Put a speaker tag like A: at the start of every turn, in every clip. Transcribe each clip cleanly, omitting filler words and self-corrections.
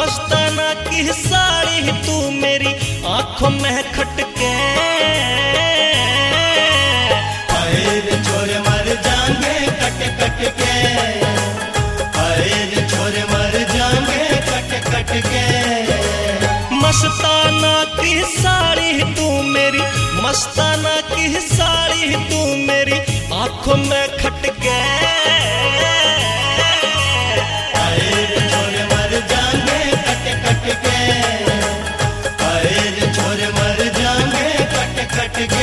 A: मस्ताना की साड़ी तू मेरी आंखों में खटके।
B: छोरे मर जाएंगे कट कट के, अरे छोरे मर जाएंगे कट कट के।
A: मस्ताना की साड़ी तू मेरी, मस्ताना की साड़ी तू मेरी आंखों में खटके।
B: अरे छोरे मर जाएंगे कट कट के, अरे छोरे मर जाएंगे कट कट के।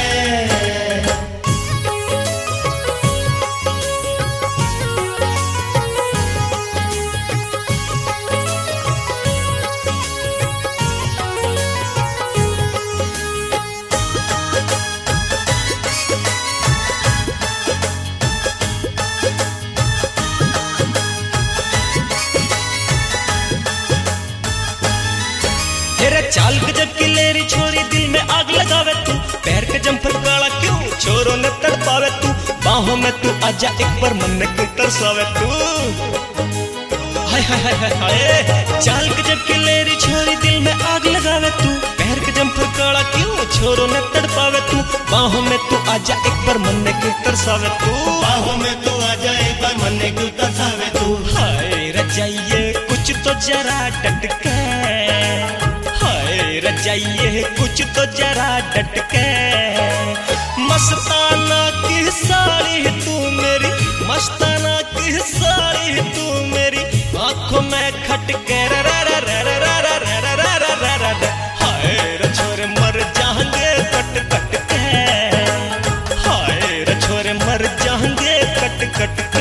A: तेरे चाल गजब की लेरी छोरी दिल में आग लगावे तू, पैर के जंपर काला क्यों छोरों ने तड़पावे तू। बाहों में तू आजा एक बार मन ने क्यों तरसावे तू। हाय हाय हाय हाय चाल गजब की लेरी छोरी दिल में आग लगावे तू, पैर के जंपर काला क्यों छोरों ने तड़पावे तू। बाहों में तू आजा एक बार मन ने क्यों तरसावे तू।
B: बाहों में तू आजा एक बार मन ने क्यों तरसावे तू।
A: हाय रजाइए कुछ तो जरा डटके, रजाइए कुछ तो जरा डटके। मस्ताना की साड़ी तू मेरी, मस्ताना की साड़ी तू मेरी आंखों में खटके। हाय रे छोरे मर जाएंगे कट कट के, हाय रे छोरे मर जाएंगे कट कट के।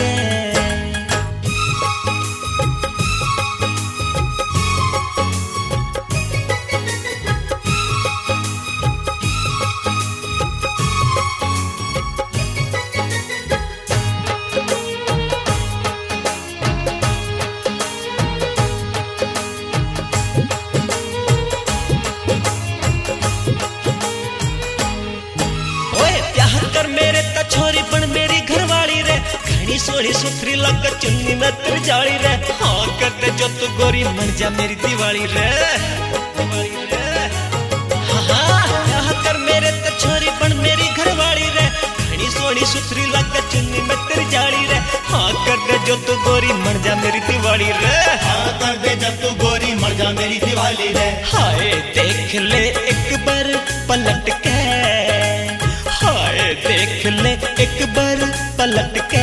A: मेरे ता छोरी बन मेरी घरवाली रे, घनी सोनी सुथरी लग चुन्नी में तेरी जाली रे। हाँ कर दे जो तू गोरी मन जा मेरी दिवाली रे, दिवाली रे। हाँ कर मेरे ता छोरी बन मेरी घरवाली रे, घनी सोनी सुथरी लग चुन्नी में तेरी जाली रे। हाँ कर दे जो तू गोरी मन जा मेरी दिवाली रे,
B: हाँ कर दे जब तू गोरी मर जा मेरी दिवाली रे।
A: हाय देख ले एक बार पलट के, हाय देख ले एक बार पलट के।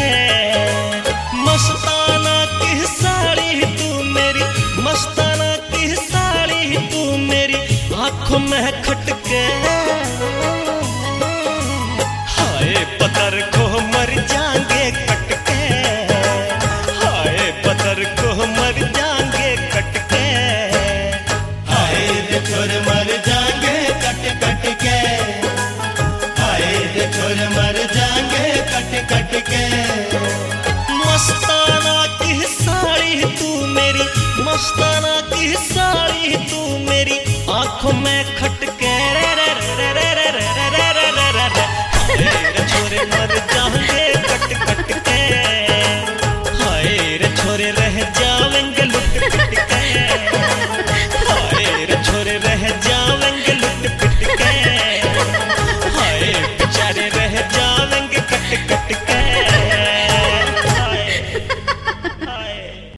A: मस्ताना की साड़ी तू मेरी, मस्ताना की साड़ी तू मेरी आंखों में खटके। हाय